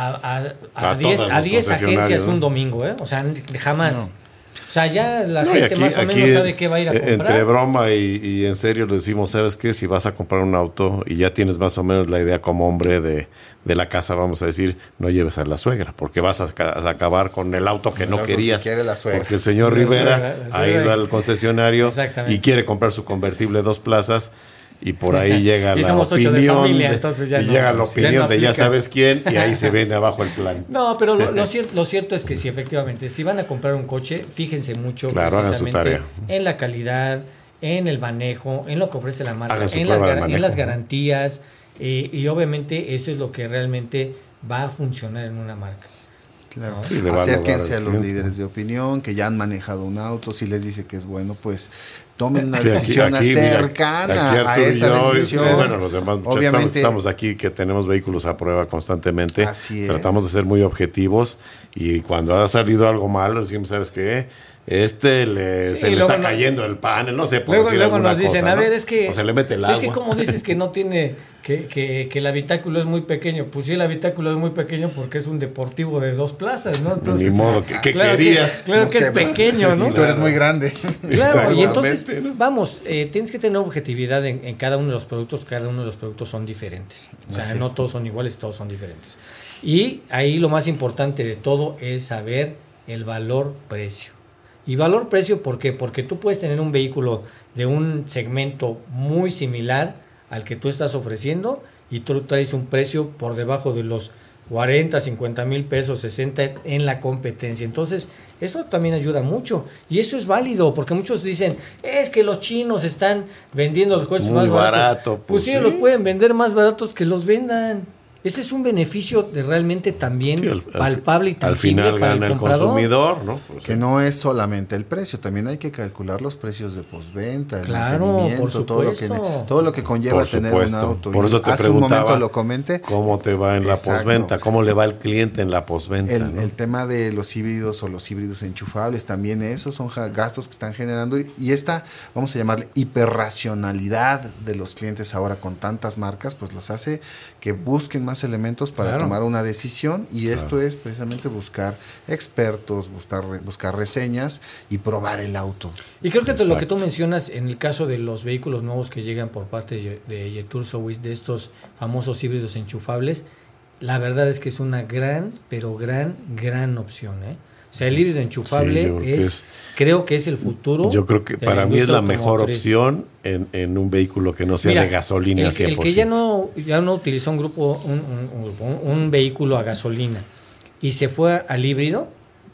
a A diez todos a los diez concesionarios, agencias ¿no? un domingo, ¿eh? O sea, jamás. No. O sea, ya la No, y gente aquí- más o aquí, menos sabe qué va a ir a eh, comprar. Entre broma y, y en serio le decimos, ¿sabes qué? Si vas a comprar un auto y ya tienes más o menos la idea como hombre de, de la casa, vamos a decir, no lleves a la suegra, porque vas a, ca- a acabar con el auto que El no auto que querías. quiere la suegra. Porque el señor La Rivera suegra, la ha suegra. ido al concesionario Exactamente. y quiere comprar su convertible dos plazas. Y por ahí llega Y la somos ocho de opinión familia, de- entonces ya y no- llega la sí, opinión ya no de ya aplica. sabes quién y ahí se viene abajo el plan. No, pero lo, lo, cier- lo cierto es que sí, efectivamente, si van a comprar un coche, fíjense mucho Claro, hagan su precisamente tarea. en la calidad, en el manejo, en lo que ofrece la marca, Hagan su en las, prueba de gar- en manejo. las garantías, eh, y obviamente eso es lo que realmente va a funcionar en una marca. Claro. ¿no? Sí, le va a Acérquense lograr a al los cliente. líderes de opinión que ya han manejado un auto. Si les dice que es bueno, pues tomen una Sí, aquí- decisión aquí, mira, cercana aquí a Arturo y esa yo, decisión. y, bueno, los demás muchachos Obviamente, estamos aquí que tenemos vehículos a prueba constantemente. Así es. Tratamos de ser muy objetivos y cuando ha salido algo malo decimos, ¿sabes qué? Este le, Sí, se le luego está no- cayendo el panel, no sé, por Luego, decir luego alguna nos dicen, cosa, a ¿no? ver, es que... O se le mete el Es agua. que como dices que no tiene, que, que, que el habitáculo es muy pequeño. Pues sí, el habitáculo es muy pequeño porque es un deportivo de dos plazas, ¿no? Ni modo, ¿qué- qué claro querías? Que, claro No, que es que- pequeño, ¿no? Y tú eres muy grande. Claro, y entonces, Exactamente, ¿no? vamos, eh, tienes que tener objetividad en, en cada uno de los productos, cada uno de los productos son diferentes. O sea, Así no es. todos son iguales, todos son diferentes. Y ahí lo más importante de todo es saber el valor-precio. Y valor-precio, ¿por qué? Porque tú puedes tener un vehículo de un segmento muy similar al que tú estás ofreciendo y tú traes un precio por debajo de los cuarenta, cincuenta mil pesos, sesenta en la competencia. Entonces, eso también ayuda mucho. Y eso es válido, porque muchos dicen, es que los chinos están vendiendo los coches Muy más baratos. barato, Pues, pues sí, sí. los pueden vender más baratos que los vendan. Ese es un beneficio de realmente también Sí, al- al- palpable y Al tangible final para gana el el comprador. consumidor, ¿no? Pues, Que no es solamente el precio, también hay que calcular los precios de postventa, el Claro, mantenimiento, por todo lo que supuesto. todo lo que conlleva Por tener supuesto. un auto. Por Y eso te hace un preguntaba momento lo comenté. ¿Cómo te va en la Exacto. postventa? ¿Cómo le va al cliente en la postventa? El, ¿no? el tema de los híbridos o los híbridos enchufables, también esos son ja- gastos que están generando y, y esta, vamos a llamarle hiperracionalidad de los clientes ahora con tantas marcas, pues los hace que busquen más elementos para Claro. tomar una decisión y Claro. esto es precisamente buscar expertos, buscar, re- buscar reseñas y probar el auto. Y creo que te- lo que Exacto. tú mencionas en el caso de los vehículos nuevos que llegan por parte de, de Jetour Sowis, de estos famosos híbridos enchufables, la verdad es que es una gran, pero gran, gran opción, ¿eh? O sea, el híbrido enchufable Sí, yo creo que es, es- creo que es el futuro. Yo creo que de para mí es industria la mejor automotriz. opción en, en un vehículo que no sea Mira, de gasolina el, cien el por que ciento. ya no, ya no utilizó un grupo, un, un- un grupo, un- un vehículo a gasolina y se fue al híbrido,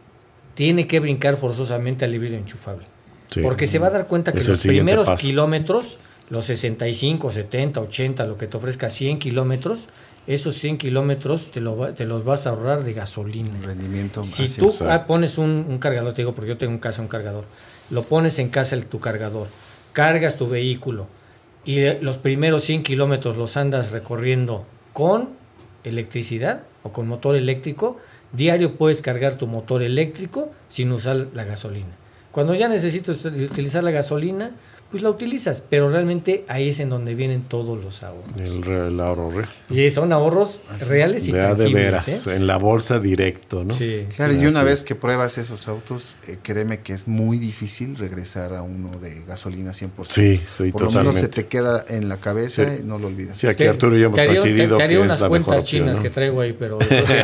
tiene que brincar forzosamente al híbrido enchufable. Sí. Porque se va a dar cuenta que Es el los siguiente primeros paso. kilómetros, los sesenta y cinco, setenta, ochenta, lo que te ofrezca cien kilómetros, esos cien kilómetros te, lo va- te los vas a ahorrar de gasolina. Rendimiento. Si así tú es. ah, pones un, un cargador, te digo, porque yo tengo en casa un cargador, lo pones en casa el, tu cargador, cargas tu vehículo y eh, los primeros cien kilómetros los andas recorriendo con electricidad o con motor eléctrico, diario puedes cargar tu motor eléctrico sin usar la gasolina. Cuando ya necesitas utilizar la gasolina, pues la utilizas, pero realmente ahí es en donde vienen todos los ahorros. El, re- el ahorro real. Y son ahorros reales y De, a de tangibles, veras, ¿eh? en la bolsa directo, ¿no? Sí. Claro, Sí, y una así vez es. que pruebas esos autos, eh, créeme que es muy difícil regresar a uno de gasolina cien por ciento. Sí, sí, Por lo menos se totalmente. te queda en la cabeza Sí. y no lo olvidas. Sí, aquí Te- Arturo y yo hemos te haría- coincidido te- te haría que unas es la cuentas mejor opción, chinas ¿no? que traigo ahí, pero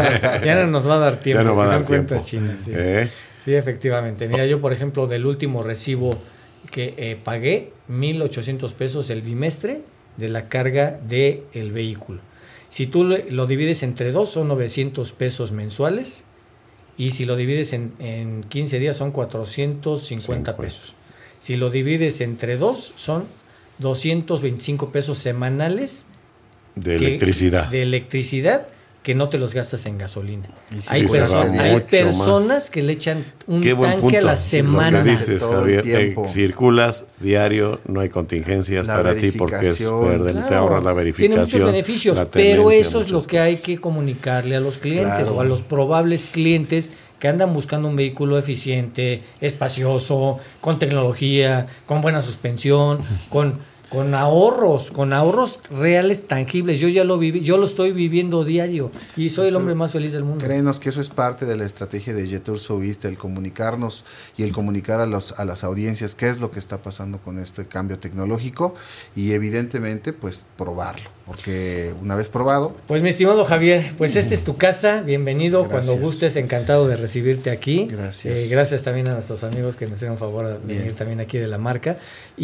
ya no nos va a dar tiempo. Ya no va a que dar son tiempo. cuentas chinas, sí. ¿Eh? Sí, efectivamente. Mira, yo por ejemplo del último recibo que eh, pagué mil ochocientos pesos el bimestre de la carga del vehículo. Si tú lo divides entre dos, son novecientos pesos mensuales. Y si lo divides en, en quince días, son cuatrocientos cincuenta pesos. Si lo divides entre dos, son doscientos veinticinco pesos semanales. De que, electricidad. De electricidad que no te los gastas en gasolina. Sí, hay sí, perso- hay personas más. que le echan un Qué buen tanque punto. a la semana. Lo que dices, Javier, eh, circulas diario, no hay contingencias La para ti porque es verde, Claro, te ahorras la verificación. Tiene muchos beneficios, la pero tenencia, eso es lo que hay que comunicarle a los clientes Claro. o a los probables clientes que andan buscando un vehículo eficiente, espacioso, con tecnología, con buena suspensión, con con ahorros, con ahorros reales, tangibles. Yo ya lo viví, yo lo estoy viviendo diario y soy el hombre más feliz del mundo. Créenos que eso es parte de la estrategia de Jetour Soviste, el comunicarnos y el comunicar a, los, a las audiencias qué es lo que está pasando con este cambio tecnológico y evidentemente pues probarlo, porque una vez probado... Pues mi estimado Javier, pues esta es tu casa, bienvenido. Gracias. Cuando gustes, encantado de recibirte aquí. Gracias. Eh, gracias también a nuestros amigos que nos hicieron favor de venir Bien. también aquí de la marca.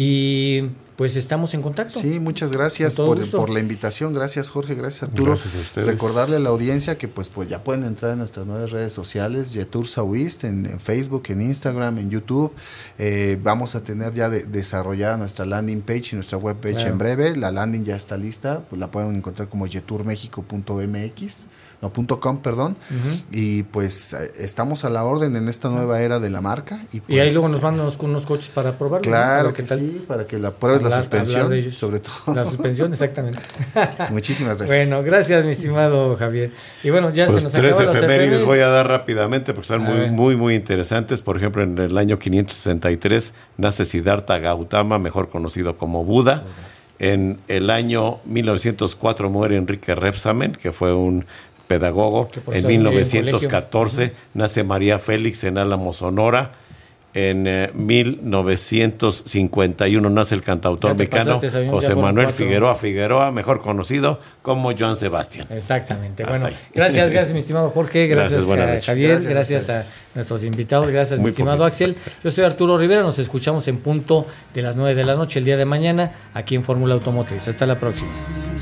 Y pues estamos en contacto. Sí, muchas gracias Con todo por, gusto. por la invitación. Gracias, Jorge. Gracias, Arturo. Gracias a ustedes. Recordarle a la audiencia que pues, pues ya pueden entrar en nuestras nuevas redes sociales, Jetour Soviste, en, en Facebook, en Instagram, en YouTube. Eh, vamos a tener ya de, desarrollada nuestra landing page y nuestra web page Claro. en breve. La landing ya está lista, pues la pueden encontrar como jetour mexico punto m x. No, punto com, perdón. Ujú. Y pues eh, estamos a la orden en esta nueva era de la marca. Y, pues, Y ahí luego nos mandan unos, unos coches para probarlo. ¿no? Claro Para que qué tal. sí, para que la pruebes la Hablar- suspensión, hablar de ellos. sobre todo. La suspensión, exactamente. Muchísimas gracias. Bueno, gracias, mi estimado Javier. Y bueno, ya Pues se nos tres acaban las efemérides efemérides. voy a dar rápidamente porque son A muy, ver. muy, muy interesantes. Por ejemplo, en el año quinientos sesenta y tres nace Siddhartha Gautama, mejor conocido como Buda. En el año mil novecientos cuatro muere Enrique Rebsamen, que fue un pedagogo. Que por En eso vive en mil novecientos catorce colegio. nace María Félix en Álamo, Sonora. En eh, mil novecientos cincuenta y uno nace el cantautor Ya te mexicano pasaste, Sabino, ya José fueron Manuel cuatro. Figueroa Figueroa, mejor conocido como Joan Sebastián. Exactamente. Hasta Bueno, ahí. gracias, gracias, mi estimado Jorge. Gracias, Gracias, buenas a noches. Javier. Gracias a Gracias, a, ustedes. nuestros invitados. Gracias, mi Muy estimado poquito. Axel. Yo soy Arturo Rivera. Nos escuchamos en punto de las nueve de la noche el día de mañana aquí en Fórmula Automotriz. Hasta la próxima.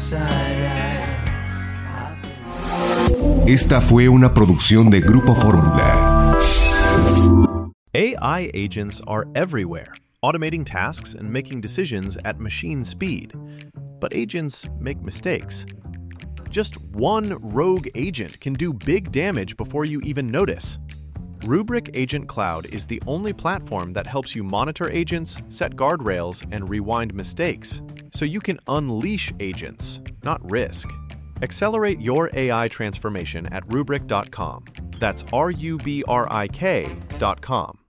Esta fue una producción de Grupo Fórmula. A I agents are everywhere, automating tasks and making decisions at machine speed. But agents make mistakes. Just one rogue agent can do big damage before you even notice. Rubrik Agent Cloud is the only platform that helps you monitor agents, set guardrails, and rewind mistakes, so you can unleash agents, not risk. Accelerate your A I transformation at rubrik dot com. That's R U B R I K dot com.